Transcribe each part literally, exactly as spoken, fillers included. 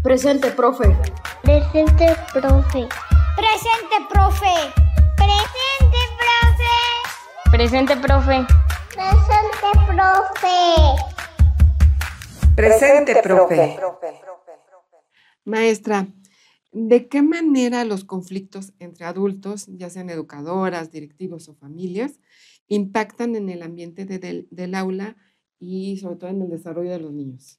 Presente, profe. Presente, profe. Presente, profe. Presente, profe. Presente, profe. Presente, profe. Presente, profe. Maestra, ¿de qué manera los conflictos entre adultos, ya sean educadoras, directivos o familias, impactan en el ambiente de, del, del aula y sobre todo en el desarrollo de los niños?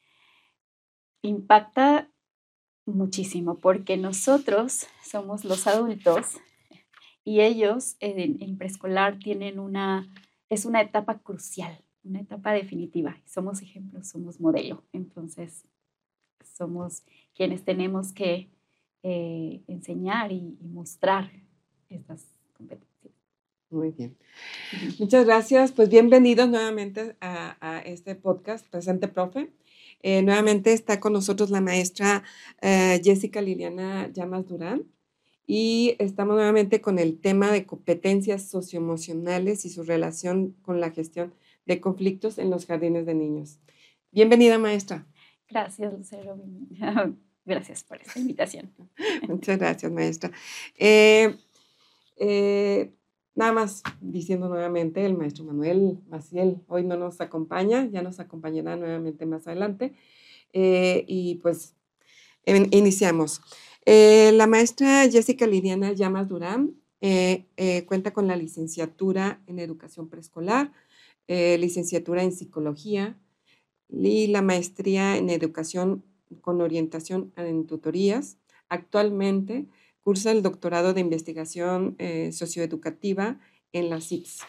Impacta muchísimo porque nosotros somos los adultos y ellos en, en preescolar tienen una, es una etapa crucial, una etapa definitiva. Somos ejemplos, somos modelo. Entonces, somos quienes tenemos que eh, enseñar y, y mostrar estas competencias. Muy bien. Muchas gracias. Pues bienvenidos nuevamente a, a este podcast, Presente, profe. Eh, nuevamente está con nosotros la maestra eh, Jessica Liliana Llamas Durán y estamos nuevamente con el tema de competencias socioemocionales y su relación con la gestión de conflictos en los jardines de niños. Bienvenida, maestra. Gracias, Lucero. Gracias por esta invitación. Muchas gracias, maestra. Eh, eh, Nada más diciendo nuevamente, el maestro Manuel Maciel hoy no nos acompaña, ya nos acompañará nuevamente más adelante. Eh, y pues en, iniciamos. Eh, la maestra Jessica Liliana Llamas Durán eh, eh, cuenta con la licenciatura en educación preescolar, eh, licenciatura en psicología y la maestría en educación con orientación en tutorías. Actualmente cursa el doctorado de investigación eh, socioeducativa en la C I P S.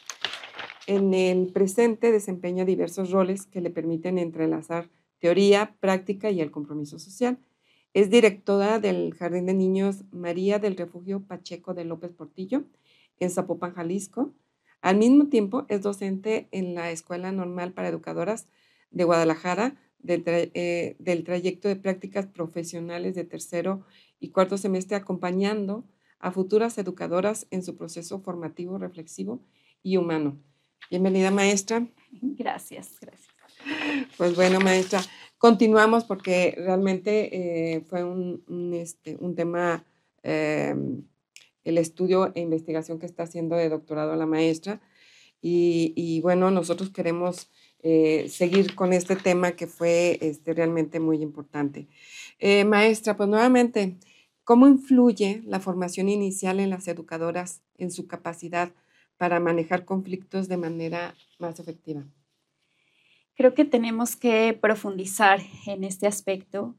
En el presente desempeña diversos roles que le permiten entrelazar teoría, práctica y el compromiso social. Es directora del Jardín de Niños María del Refugio Pacheco de López Portillo en Zapopan, Jalisco. Al mismo tiempo es docente en la Escuela Normal para Educadoras de Guadalajara del, tra- eh, del trayecto de prácticas profesionales de tercero y cuarto semestre, acompañando a futuras educadoras en su proceso formativo, reflexivo y humano. Bienvenida, maestra. Gracias, gracias. Pues bueno, maestra, continuamos porque realmente eh, fue un, un, este, un tema, eh, el estudio e investigación que está haciendo de doctorado la maestra. Y, y bueno, nosotros queremos eh, seguir con este tema que fue este, realmente muy importante. Eh, maestra, pues nuevamente, ¿cómo influye la formación inicial en las educadoras en su capacidad para manejar conflictos de manera más efectiva? Creo que tenemos que profundizar en este aspecto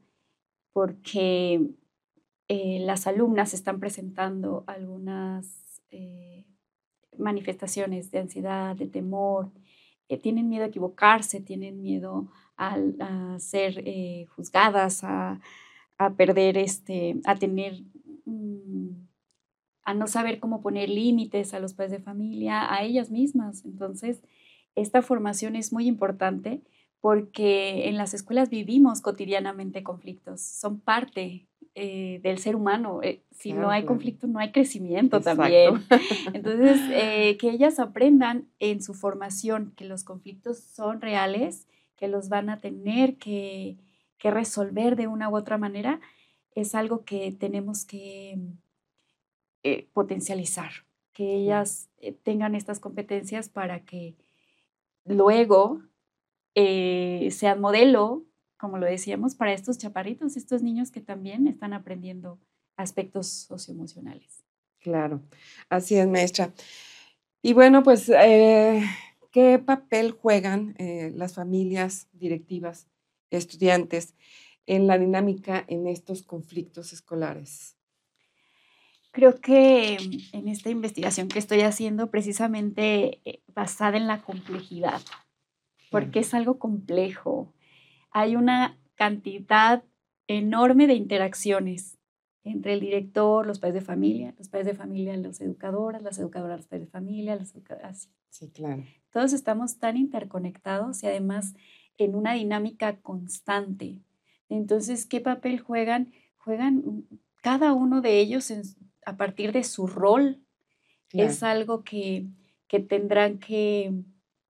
porque eh, las alumnas están presentando algunas eh, manifestaciones de ansiedad, de temor, eh, tienen miedo a equivocarse, tienen miedo a, a ser eh, juzgadas, a, a perder, este, a tener, mm, a no saber cómo poner límites a los padres de familia, a ellas mismas. Entonces, esta formación es muy importante porque en las escuelas vivimos cotidianamente conflictos, son parte eh, del ser humano. Eh, si Claro, no hay claro. conflicto, no hay crecimiento. Exacto. También. Entonces, eh, que ellas aprendan en su formación que los conflictos son reales, que los van a tener que, que resolver de una u otra manera, es algo que tenemos que eh, potencializar, que ellas eh, tengan estas competencias para que luego eh, sean modelo, como lo decíamos, para estos chaparritos, estos niños que también están aprendiendo aspectos socioemocionales. Claro, así es, maestra. Y bueno, pues, eh, ¿qué papel juegan eh, las familias, directivas, estudiantes en la dinámica en estos conflictos escolares? Creo que en esta investigación que estoy haciendo, precisamente eh, basada en la complejidad, porque es algo complejo. Hay una cantidad enorme de interacciones entre el director, los padres de familia, los padres de familia, las educadoras, las educadoras, los padres de familia, las educadoras. Sí, claro. Todos estamos tan interconectados y además en una dinámica constante. Entonces, ¿qué papel juegan? Juegan cada uno de ellos en, a partir de su rol. Claro. Es algo que, que tendrán que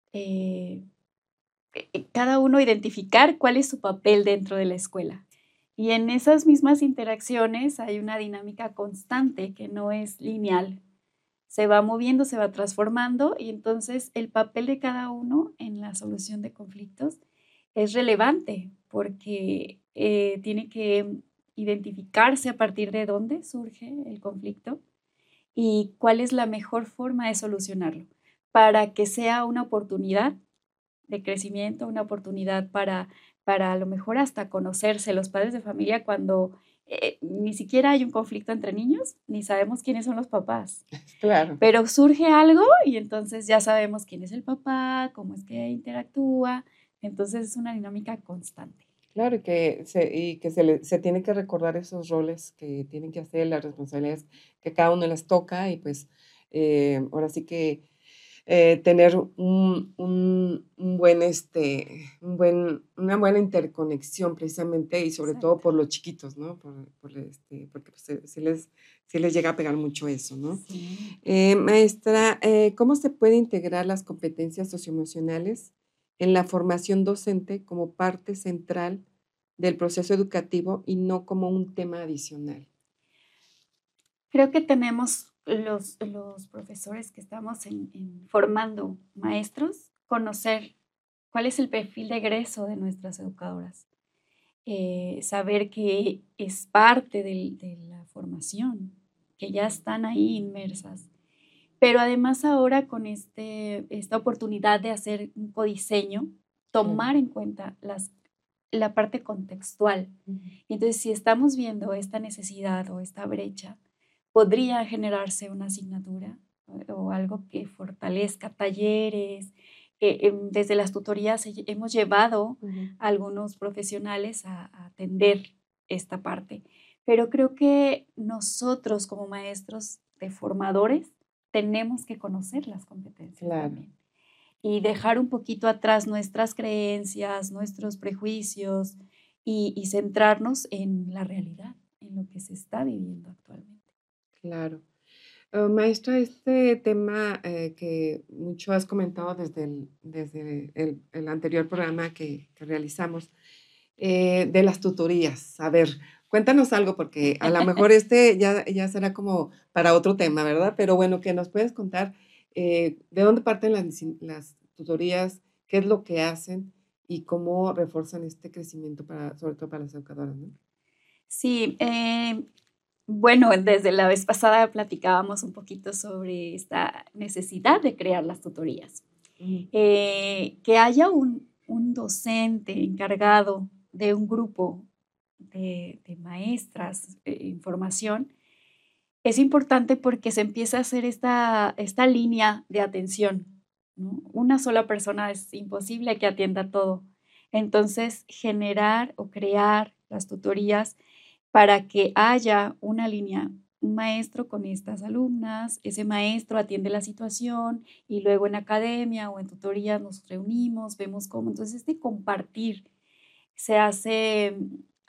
eh, cada uno identificar cuál es su papel dentro de la escuela. Y en esas mismas interacciones hay una dinámica constante que no es lineal. Se va moviendo, se va transformando y entonces el papel de cada uno en la solución de conflictos es relevante porque eh, tiene que identificarse a partir de dónde surge el conflicto y cuál es la mejor forma de solucionarlo para que sea una oportunidad de crecimiento, una oportunidad para, para a lo mejor hasta conocerse los padres de familia cuando eh, ni siquiera hay un conflicto entre niños, ni sabemos quiénes son los papás. Claro. Pero surge algo y entonces ya sabemos quién es el papá, cómo es que interactúa, entonces es una dinámica constante. Claro, y que se, y que se, le, se tiene que recordar esos roles que tienen que hacer, las responsabilidades que cada uno les toca y pues eh, ahora sí que eh, tener un, un, un buen, este, un buen, una buena interconexión precisamente y sobre Exacto. todo por los chiquitos, ¿no? Por, por este, porque pues, sí, les, sí les llega a pegar mucho eso, ¿no? Sí. Eh, maestra, eh, ¿cómo se puede integrar las competencias socioemocionales en la formación docente como parte central del proceso educativo y no como un tema adicional? Creo que tenemos los, los profesores que estamos en, en formando maestros, conocer cuál es el perfil de egreso de nuestras educadoras, eh, saber que es parte del, de la formación, que ya están ahí inmersas. Pero además ahora con este, esta oportunidad de hacer un codiseño, tomar Claro. en cuenta las, la parte contextual. Ujú. Y entonces, si estamos viendo esta necesidad o esta brecha, podría generarse una asignatura o, o algo que fortalezca talleres. Eh, eh, desde las tutorías he- hemos llevado Ujú. a algunos profesionales a, a atender esta parte. Pero creo que nosotros como maestros de formadores tenemos que conocer las competencias Claro. también y dejar un poquito atrás nuestras creencias, nuestros prejuicios y, y centrarnos en la realidad, en lo que se está viviendo actualmente. Claro. Ah, maestra, este tema eh, que mucho has comentado desde el, desde el, el anterior programa que, que realizamos, eh, de las tutorías. A ver, cuéntanos algo, porque a lo mejor este ya, ya será como para otro tema, ¿verdad? Pero bueno, que nos puedes contar eh, de dónde parten las, disci- las tutorías, qué es lo que hacen y cómo refuerzan este crecimiento para, sobre todo para las educadoras, ¿no? Sí, eh, bueno, desde la vez pasada platicábamos un poquito sobre esta necesidad de crear las tutorías. Ujú. Eh, que haya un, un docente encargado de un grupo de, de maestras eh, en formación es importante porque se empieza a hacer esta, esta línea de atención, ¿no? Una sola persona es imposible que atienda todo. Entonces, generar o crear las tutorías para que haya una línea, un maestro con estas alumnas, ese maestro atiende la situación y luego en academia o en tutorías nos reunimos, vemos cómo. Entonces, este compartir se hace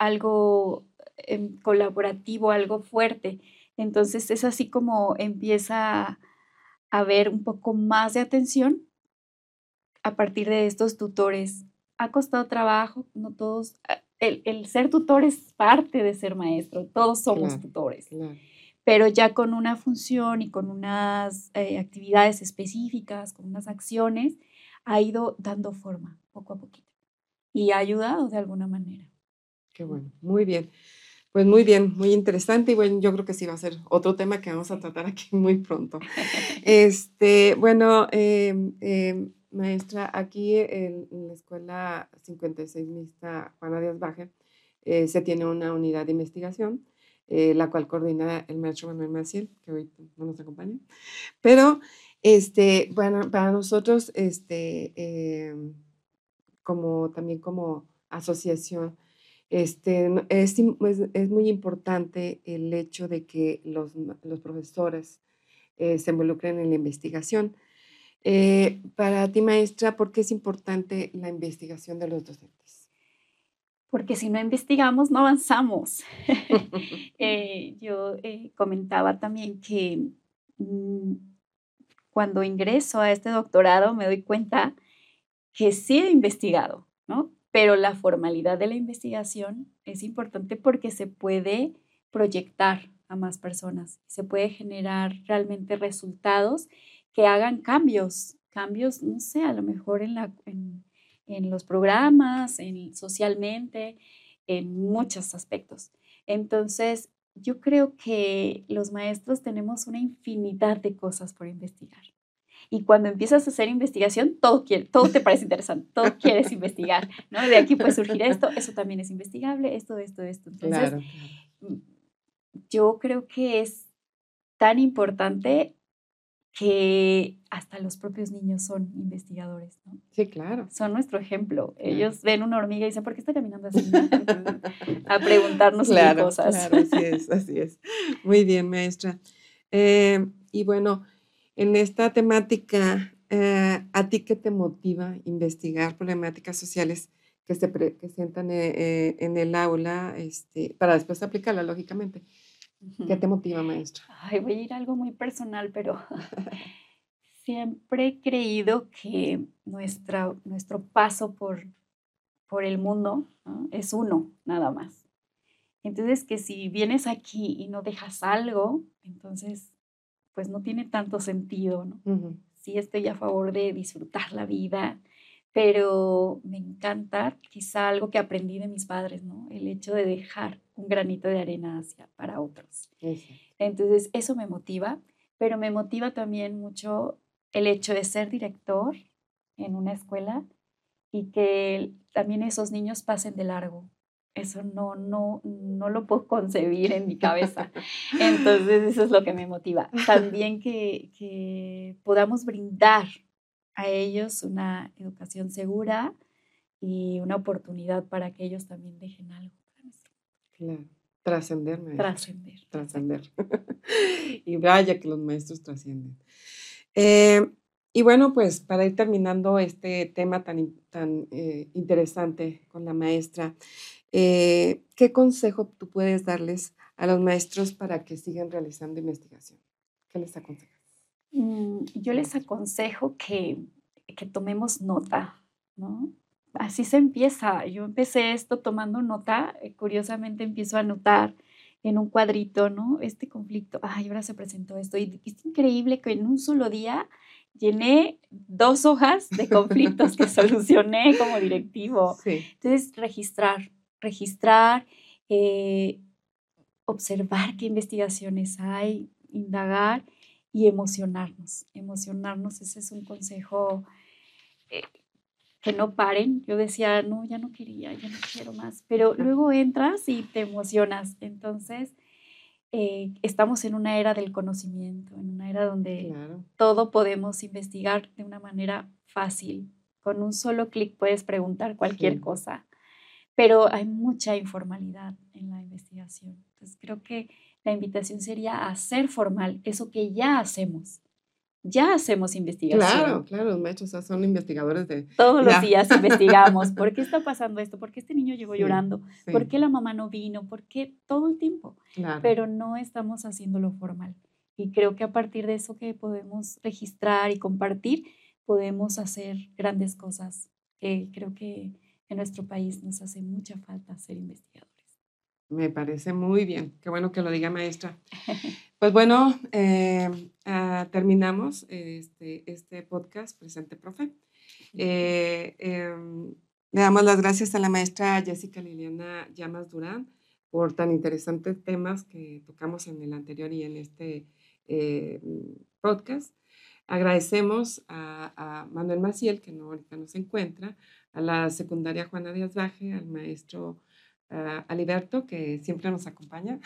algo eh, colaborativo, algo fuerte. Entonces, es así como empieza a haber un poco más de atención a partir de estos tutores. Ha costado trabajo, no todos, ah, el, el ser tutor es parte de ser maestro, todos somos Claro, tutores, claro. pero ya con una función y con unas eh, actividades específicas, con unas acciones, ha ido dando forma poco a poquito y ha ayudado de alguna manera. Qué bueno, muy bien. Pues muy bien, muy interesante y bueno, yo creo que sí va a ser otro tema que vamos a tratar aquí muy pronto. Este, bueno, em, em, maestra, aquí en, en la escuela cincuenta y seis mixta Juana Díaz Baje eh, se tiene una unidad de investigación, eh, la cual coordina el maestro Manuel Maciel, que hoy no nos acompaña. Pero, este, bueno, para nosotros, este, em, como también como asociación, este, no- es, im- es, es muy importante el hecho de que los, ma- los profesores eh, se involucren en la investigación. Eh, para ti, maestra, ¿por qué es importante la investigación de los docentes? Porque si no investigamos, no avanzamos. Eh, yo eh, comentaba también que mm, cuando ingreso a este doctorado me doy cuenta que sí he investigado, ¿no? pero la formalidad de la investigación es importante porque se puede proyectar a más personas, se puede generar realmente resultados que hagan cambios, cambios, no sé, a lo mejor en, la, en, en los programas, en, socialmente, en muchos aspectos. Entonces, yo creo que los maestros tenemos una infinidad de cosas por investigar. Y cuando empiezas a hacer investigación, todo, quiere, todo te parece interesante, todo quieres investigar, ¿no? De aquí puede surgir esto, eso también es investigable, esto, esto, esto. Entonces, Claro, claro. yo creo que es tan importante que hasta los propios niños son investigadores, ¿no? Sí, claro. Son nuestro ejemplo. Claro. Ellos ven una hormiga y dicen, ¿por qué está caminando así? A preguntarnos claro, mil cosas. Claro, así es, así es. Muy bien, maestra. Eh, y bueno, en esta temática, eh, ¿a ti qué te motiva investigar problemáticas sociales que se presentan eh, eh, en el aula este, para después aplicarla, lógicamente? ¿Qué te motiva, maestra? Ay, voy a ir a algo muy personal, pero siempre he creído que nuestra, nuestro paso por, por el mundo, ¿no? Es uno, nada más. Entonces, que si vienes aquí y no dejas algo, entonces, pues no tiene tanto sentido, ¿no? Uh-huh. Sí estoy a favor de disfrutar la vida, pero me encanta quizá algo que aprendí de mis padres, ¿no? El hecho de dejar un granito de arena hacia, para otros. Exacto. Entonces, eso me motiva, pero me motiva también mucho el hecho de ser director en una escuela y que también esos niños pasen de largo. Eso no, no, no lo puedo concebir en mi cabeza. Entonces, eso es lo que me motiva. También que, que podamos brindar a ellos una educación segura y una oportunidad para que ellos también dejen algo. Claro. Trascender, maestra. Trascender. Trascender. Y vaya que los maestros trascienden. Eh, y bueno, pues para ir terminando este tema tan, tan eh, interesante con la maestra, eh, ¿qué consejo tú puedes darles a los maestros para que sigan realizando investigación? ¿Qué les aconsejas? Mm, yo les aconsejo que, que tomemos nota, ¿no? Así se empieza. Yo empecé esto tomando nota, eh, curiosamente empiezo a anotar en un cuadrito, ¿no? Este conflicto, ay, ahora se presentó esto. Y es increíble que en un solo día llené dos hojas de conflictos que solucioné como directivo. Sí. Entonces, registrar, registrar, eh, observar qué investigaciones hay, indagar y emocionarnos. Emocionarnos, ese es un consejo. Eh, que no paren. Yo decía, no, ya no quería, ya no quiero más. Pero luego entras y te emocionas. Entonces, eh, estamos en una era del conocimiento, en una era donde Claro. todo podemos investigar de una manera fácil. Con un solo clic puedes preguntar cualquier Sí. cosa. Pero hay mucha informalidad en la investigación. Entonces, creo que la invitación sería a hacer formal eso que ya hacemos. Ya hacemos investigación. Claro, claro, los maestros son investigadores de... Todos ya. los días investigamos. ¿Por qué está pasando esto? ¿Por qué este niño llegó Sí, llorando? sí. ¿Por qué la mamá no vino? ¿Por qué? Todo el tiempo. Claro. Pero no estamos haciéndolo formal. Y creo que a partir de eso que podemos registrar y compartir, podemos hacer grandes cosas. Que creo que en nuestro país nos hace mucha falta ser investigadores. Me parece muy bien. Qué bueno que lo diga, maestra. Pues bueno, eh, uh, terminamos este, este podcast Presente Profe. Eh, eh, le damos las gracias a la maestra Jessica Liliana Llamas Durán por tan interesantes temas que tocamos en el anterior y en este eh, podcast. Agradecemos a, a Manuel Maciel, que no, ahorita no se encuentra, a la secundaria Juana Díaz Baje, al maestro Uh, Aliberto, que siempre nos acompaña,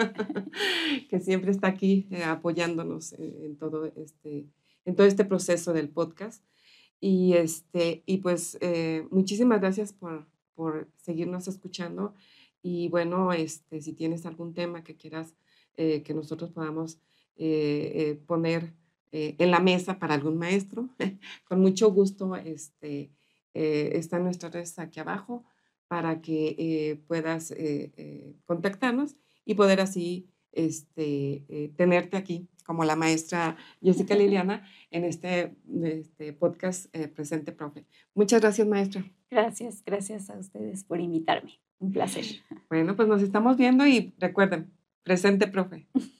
que siempre está aquí eh, apoyándonos en, en, todo este, en todo este proceso del podcast. Y, este, y pues eh, muchísimas gracias por, por seguirnos escuchando. Y bueno, este, si tienes algún tema que quieras eh, que nosotros podamos eh, eh, poner eh, en la mesa para algún maestro, con mucho gusto este, eh, están nuestras redes aquí abajo, para que eh, puedas eh, eh, contactarnos y poder así este, eh, tenerte aquí como la maestra Jessica Liliana en este, este podcast eh, Presente Profe. Muchas gracias, maestra. Gracias, gracias a ustedes por invitarme. Un placer. Bueno, pues nos estamos viendo y recuerden, Presente Profe.